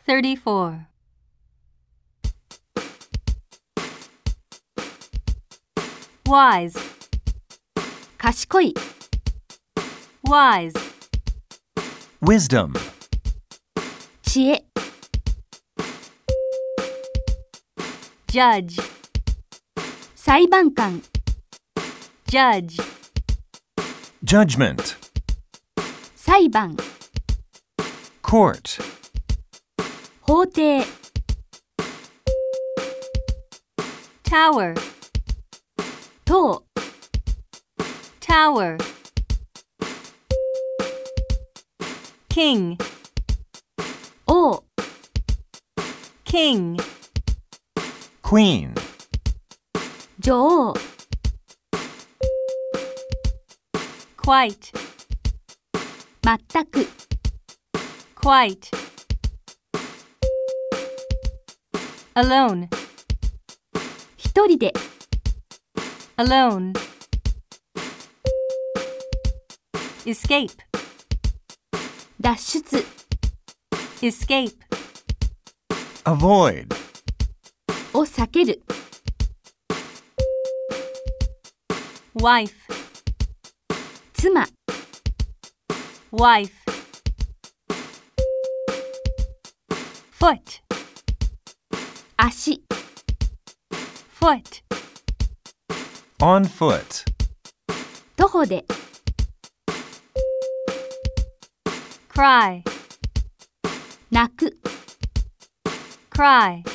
34. Wise, 賢い、 wise, Wisdom. 知恵、 judge, 裁判官、 judge, Judgment. 裁判、 Court. 法廷、 tower, 塔、 tower, king, 王、 king, Queen. 女王、 quite, 全く、 quite, alone, 一人で、 alone, escape, 脱出、 escape, Avoid. を避ける、 wife, 妻、 wife, foot, 足、 foot, On foot. 徒歩で、 cry, 泣く、 cry,